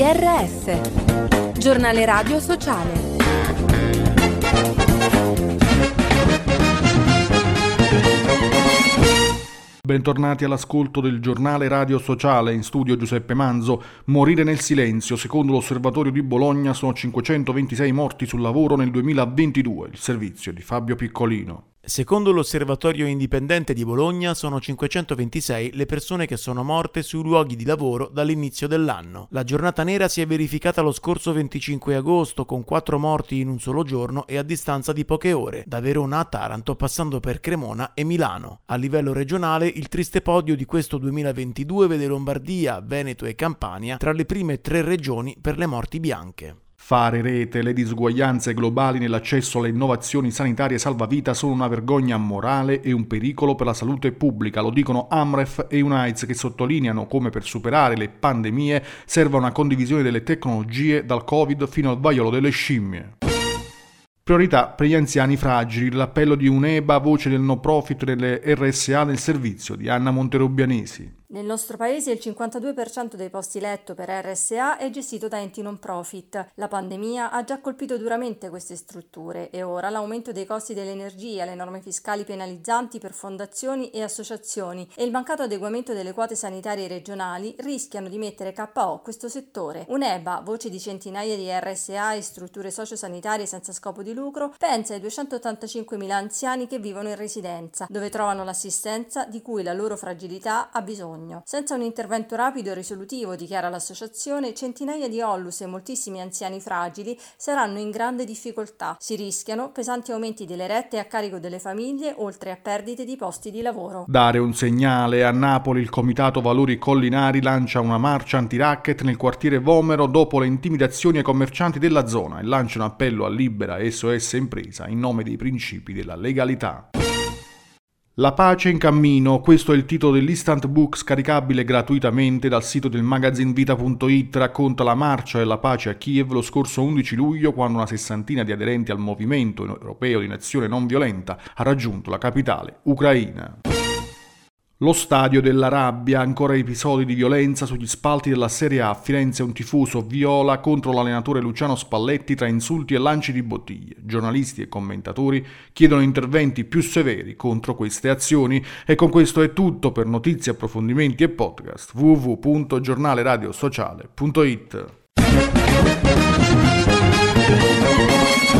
GRS, Giornale Radio Sociale. Bentornati all'ascolto del Giornale Radio Sociale, in studio Giuseppe Manzo. Morire nel silenzio. Secondo l'Osservatorio di Bologna sono 526 morti sul lavoro nel 2022, il servizio di Fabio Piccolino. Secondo l'Osservatorio Indipendente di Bologna sono 526 le persone che sono morte sui luoghi di lavoro dall'inizio dell'anno. La giornata nera si è verificata lo scorso 25 agosto con 4 morti in un solo giorno e a distanza di poche ore, da Verona a Taranto passando per Cremona e Milano. A livello regionale il triste podio di questo 2022 vede Lombardia, Veneto e Campania tra le prime 3 regioni per le morti bianche. Fare rete, le disuguaglianze globali nell'accesso alle innovazioni sanitarie salvavita sono una vergogna morale e un pericolo per la salute pubblica, lo dicono Amref e UNAIDS, che sottolineano come per superare le pandemie serva una condivisione delle tecnologie dal Covid fino al vaiolo delle scimmie. Priorità per gli anziani fragili, l'appello di UNEBA, voce del no profit delle RSA nel servizio, di Anna Monterobianesi. Nel nostro paese il 52% dei posti letto per RSA è gestito da enti non profit. La pandemia ha già colpito duramente queste strutture e ora l'aumento dei costi dell'energia, le norme fiscali penalizzanti per fondazioni e associazioni e il mancato adeguamento delle quote sanitarie regionali rischiano di mettere KO questo settore. UNEBA, voce di centinaia di RSA e strutture sociosanitarie senza scopo di lucro, pensa ai 285.000 anziani che vivono in residenza, dove trovano l'assistenza di cui la loro fragilità ha bisogno. Senza un intervento rapido e risolutivo, dichiara l'associazione, centinaia di Onlus e moltissimi anziani fragili saranno in grande difficoltà. Si rischiano pesanti aumenti delle rette a carico delle famiglie, oltre a perdite di posti di lavoro. Dare un segnale. A Napoli il Comitato Valori Collinari lancia una marcia anti-racket nel quartiere Vomero dopo le intimidazioni ai commercianti della zona e lancia un appello a Libera SOS Impresa in nome dei principi della legalità. La pace in cammino, questo è il titolo dell'instant book scaricabile gratuitamente dal sito del magazinvita.it, racconta la marcia della pace a Kiev lo scorso 11 luglio quando una sessantina di aderenti al movimento europeo di nazione non violenta ha raggiunto la capitale ucraina. Lo stadio della rabbia, ancora episodi di violenza sugli spalti della Serie A. A Firenze un tifoso viola contro l'allenatore Luciano Spalletti tra insulti e lanci di bottiglie. Giornalisti e commentatori chiedono interventi più severi contro queste azioni. E con questo è tutto. Per notizie, approfondimenti e podcast www.giornaleradiosociale.it.